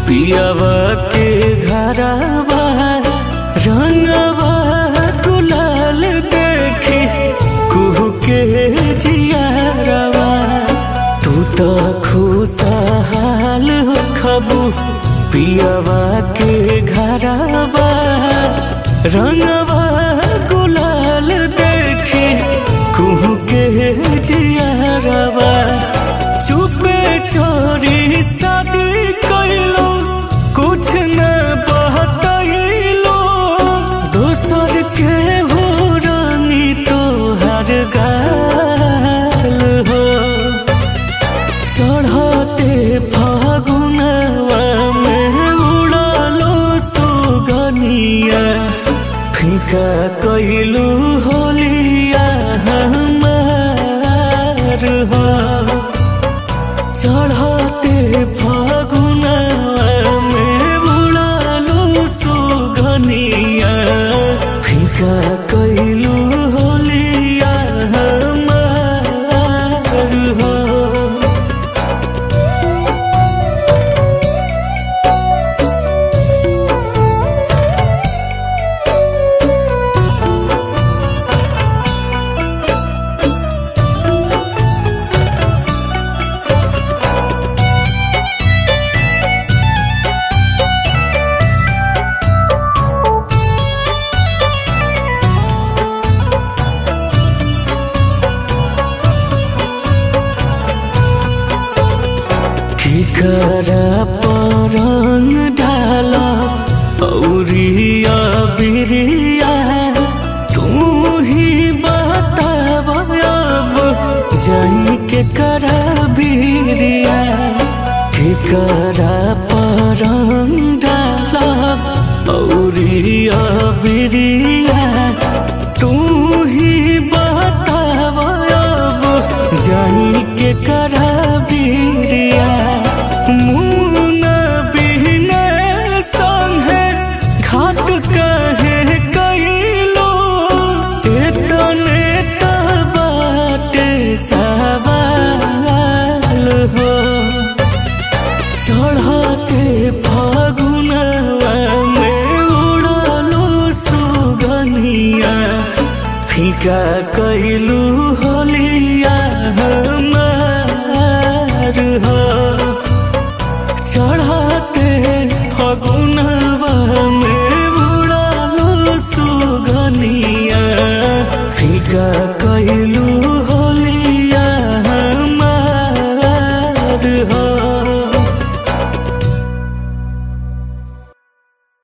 पियावा के घरवा रंगवा गुलाल देखी कुहू के जियारवा तू तो खुशहाल हो खबू पियावा के घरवा रंगवा गुलाल देखी कुहू के जियारवा चुपे चोरी शादी कैलो कुछ न बतैलो दोसर के हो रानी तोहर गाल हो चढ़ते फागुनवा में उड़ालो सुगनिया फीका कैलू होलिया हमार हो चढ़ते फागुनवा में उड़ालो सुगनिया फीका कैलू होलिया हमार हो। करा परंग डाला औरिया बिरिया तू ही बताव अब जाई के करा बिरिया के करा परंग डाला औरिया बिरिया तू ही बताव अब जाई के करा बिरिया मुना बिहने संगे घात कहे कैलो एतने बाटे सवाल हो चढ़ते फागुनवा में उड़ालो सुगनिया फीका कैलू होलिया हमार हो चढ़ते फागुनवा में उड़ालो सुगनिया फीका कैलू